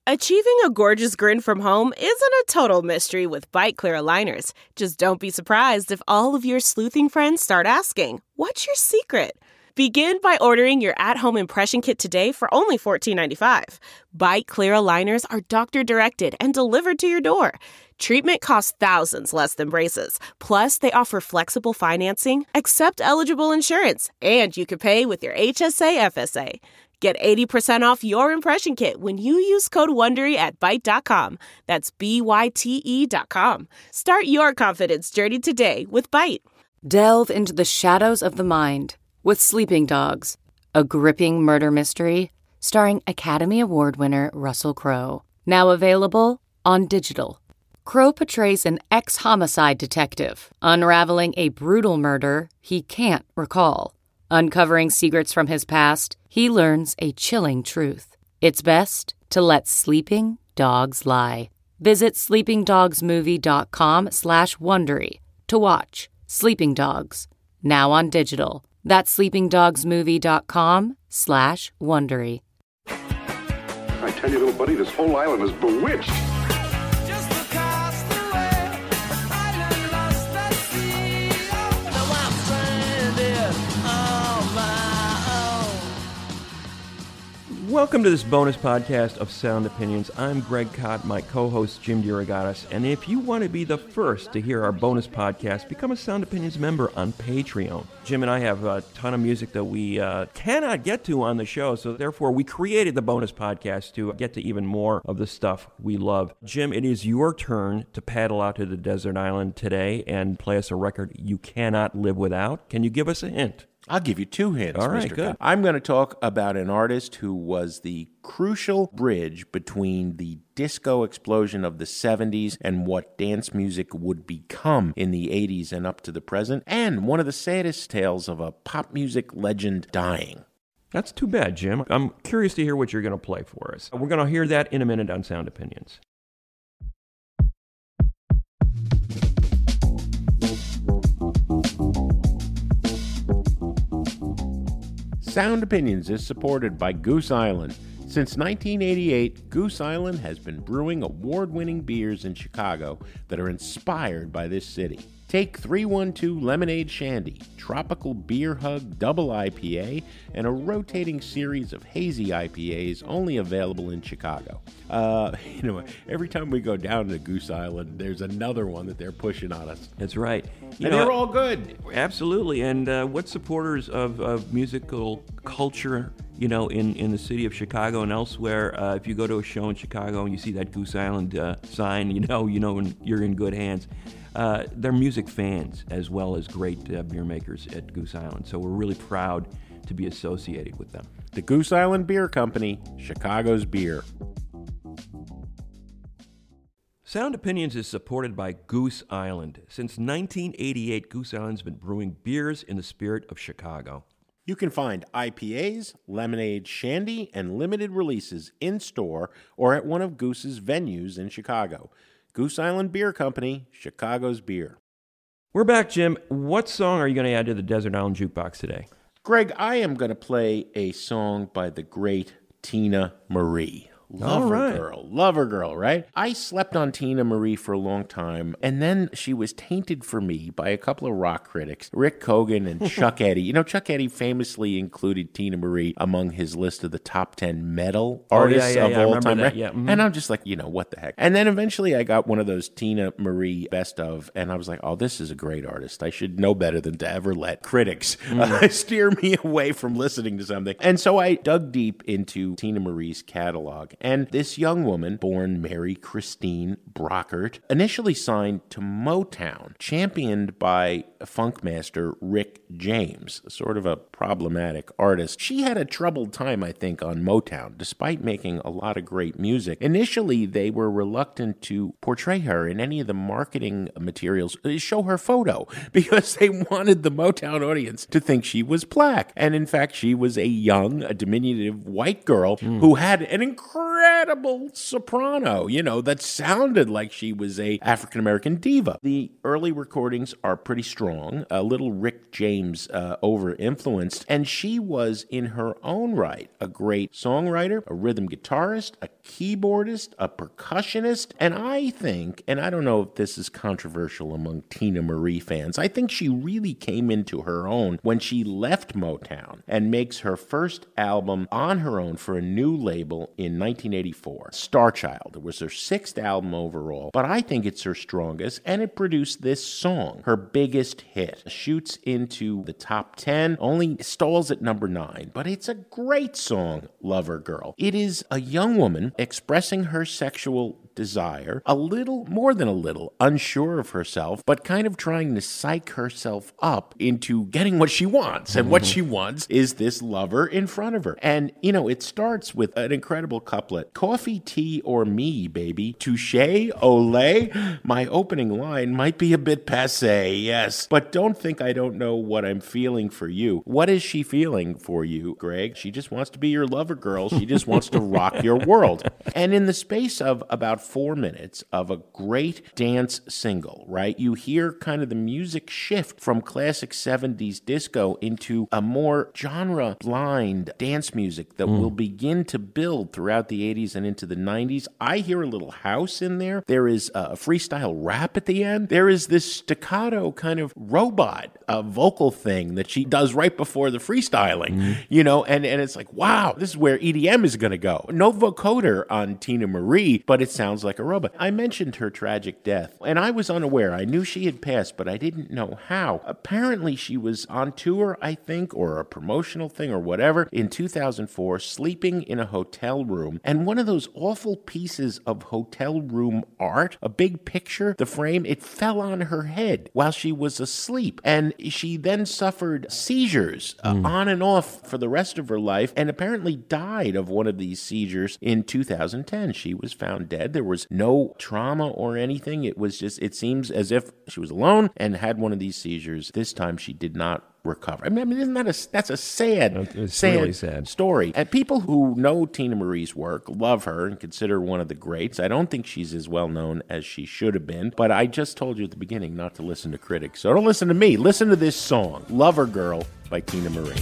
Achieving a gorgeous grin from home isn't a total mystery with Byte Clear aligners. Just don't be surprised if all of your sleuthing friends start asking, "What's your secret?" Begin by ordering your at-home impression kit today for only $14.95. Byte Clear aligners are doctor-directed and delivered to your door. Treatment costs thousands less than braces. Plus, they offer flexible financing, accept eligible insurance, and you can pay with your HSA FSA. Get 80% off your impression kit when you use code WONDERY at Byte.com. That's BYTE.com. Start your confidence journey today with Byte. Delve into the shadows of the mind with Sleeping Dogs, a gripping murder mystery starring Academy Award winner Russell Crowe. Now available on digital. Crowe portrays an ex-homicide detective unraveling a brutal murder he can't recall. Uncovering secrets from his past, he learns a chilling truth. It's best to let sleeping dogs lie. Visit sleepingdogsmovie.com/Wondery to watch Sleeping Dogs, now on digital. That's sleepingdogsmovie.com/Wondery. I tell you, little buddy, this whole island is bewitched. Welcome to this bonus podcast of Sound Opinions. I'm Greg Kot, my co-host Jim DeRogatis, and if you want to be the first to hear our bonus podcast, become a Sound Opinions member on Patreon. Jim and I have a ton of music that we cannot get to on the show, so therefore we created the bonus podcast to get to even more of the stuff we love. Jim, it is your turn to paddle out to the desert island today and play us a record you cannot live without. Can you give us a hint? I'll give you two hints, All right, Mr. good. Cobb. I'm going to talk about an artist who was the crucial bridge between the disco explosion of the 70s and what dance music would become in the 80s and up to the present, and one of the saddest tales of a pop music legend dying. That's too bad, Jim. I'm curious to hear what you're going to play for us. We're going to hear that in a minute on Sound Opinions. Sound Opinions is supported by Goose Island. Since 1988, Goose Island has been brewing award-winning beers in Chicago that are inspired by this city. Take 312 Lemonade Shandy, Tropical Beer Hug Double IPA, and a rotating series of hazy IPAs only available in Chicago. Every time we go down to Goose Island, there's another one that they're pushing on us. That's right. They're all good. Absolutely. And what supporters of musical culture, in the city of Chicago and elsewhere, if you go to a show in Chicago and you see that Goose Island sign, you're in good hands. They're music fans as well as great beer makers at Goose Island. So we're really proud to be associated with them. The Goose Island Beer Company, Chicago's beer. Sound Opinions is supported by Goose Island. Since 1988, Goose Island's been brewing beers in the spirit of Chicago. You can find IPAs, lemonade, shandy, and limited releases in-store or at one of Goose's venues in Chicago. Goose Island Beer Company, Chicago's beer. We're back, Jim. What song are you going to add to the Desert Island Jukebox today? Greg, I am going to play a song by the great Tina Marie. Lover girl, right? I slept on Tina Marie for a long time, and then she was tainted for me by a couple of rock critics, Rick Cogan and Chuck Eddy. Chuck Eddy famously included Tina Marie among his list of the top 10 metal artists of all time. That, yeah. Mm-hmm. And I'm just like, what the heck? And then eventually I got one of those Tina Marie best of, and I was like, oh, this is a great artist. I should know better than to ever let critics steer me away from listening to something. And so I dug deep into Tina Marie's catalog. And this young woman, born Mary Christine Brockert, initially signed to Motown, championed by funk master Rick James, sort of a problematic artist. She had a troubled time, I think, on Motown, despite making a lot of great music. Initially, they were reluctant to portray her in any of the marketing materials, show her photo, because they wanted the Motown audience to think she was black. And in fact, she was a young, a diminutive white girl who had an incredible soprano, that sounded like she was a African-American diva. The early recordings are pretty strong, a little Rick James over-influenced, and she was in her own right a great songwriter, a rhythm guitarist, a keyboardist, a percussionist, and I think, and I don't know if this is controversial among Tina Marie fans, I think she really came into her own when she left Motown and makes her first album on her own for a new label in 1984, Starchild. It was her 6th album overall, but I think it's her strongest, and it produced this song, her biggest hit. Shoots into the top 10, only stalls at number 9, but it's a great song, Lover Girl. It is a young woman expressing her sexual desire, a little, more than a little, unsure of herself, but kind of trying to psych herself up into getting what she wants. And what she wants is this lover in front of her. And, you know, it starts with an incredible couplet. Coffee, tea, or me, baby. Touché, olé. My opening line might be a bit passé, yes. But don't think I don't know what I'm feeling for you. What is she feeling for you, Greg? She just wants to be your lover girl. She just wants to rock your world. And in the space of about 4 minutes of a great dance single, right? You hear kind of the music shift from classic 70s disco into a more genre-blind dance music that will begin to build throughout the 80s and into the 90s. I hear a little house in there. There is a freestyle rap at the end. There is this staccato kind of robot vocal thing that she does right before the freestyling, you know, and it's like, wow, this is where EDM is going to go. No vocoder on Tina Marie, but it sounds like a robot. I mentioned her tragic death, and I was unaware. I knew she had passed, but I didn't know how. Apparently, she was on tour, I think, or a promotional thing or whatever, in 2004, sleeping in a hotel room, and one of those awful pieces of hotel room art, a big picture, the frame, it fell on her head while she was asleep, and she then suffered seizures on and off for the rest of her life, and apparently died of one of these seizures in 2010. She was found dead. There was no trauma or anything. It was just, it seems as if she was alone and had one of these seizures. This time she did not recover. I mean, isn't that that's a sad, really sad story. And people who know Tina Marie's work love her and consider her one of the greats. I don't think she's as well known as she should have been, but I just told you at the beginning not to listen to critics. So don't listen to me. Listen to this song, Lover Girl by Tina Marie.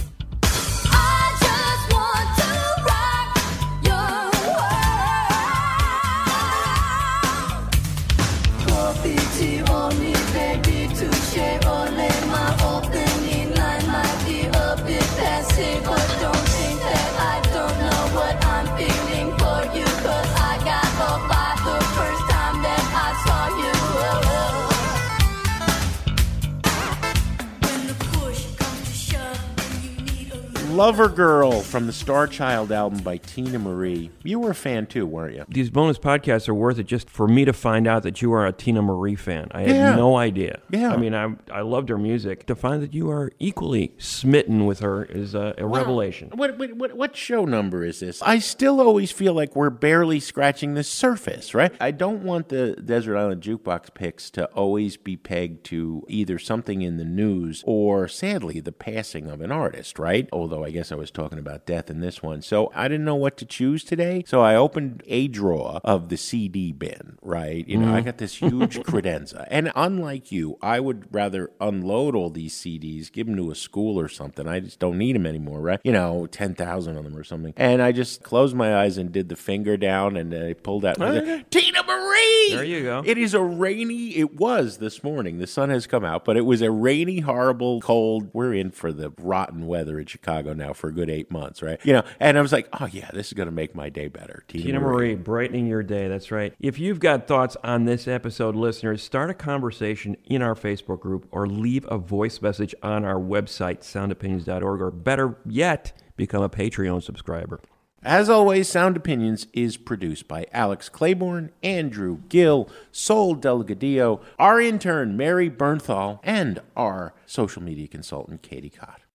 Lover Girl from the Starchild album by Tina Marie. You were a fan too, weren't you? These bonus podcasts are worth it just for me to find out that you are a Tina Marie fan. I had no idea. Yeah. I mean, I loved her music. To find that you are equally smitten with her is a revelation. What show number is this? I still always feel like we're barely scratching the surface, right? I don't want the Desert Island Jukebox picks to always be pegged to either something in the news or, sadly, the passing of an artist, right? Although I guess I was talking about death in this one. So I didn't know what to choose today. So I opened a drawer of the CD bin, right? You know, I got this huge credenza. And unlike you, I would rather unload all these CDs, give them to a school or something. I just don't need them anymore, right? You know, 10,000 of them or something. And I just closed my eyes and did the finger down and I pulled out Tina Marie! There you go. It is a rainy, it was this morning. The sun has come out, but it was a rainy, horrible, cold. We're in for the rotten weather in Chicago now for a good 8 months, right? You know, and I was like, oh yeah, this is going to make my day better. Tina Marie, brightening your day. That's right. If you've got thoughts on this episode, listeners, start a conversation in our Facebook group or leave a voice message on our website, soundopinions.org, or better yet, become a Patreon subscriber. As always, Sound Opinions is produced by Alex Claiborne, Andrew Gill, Sol Delgadillo, our intern, Mary Bernthal, and our social media consultant, Katie Cott.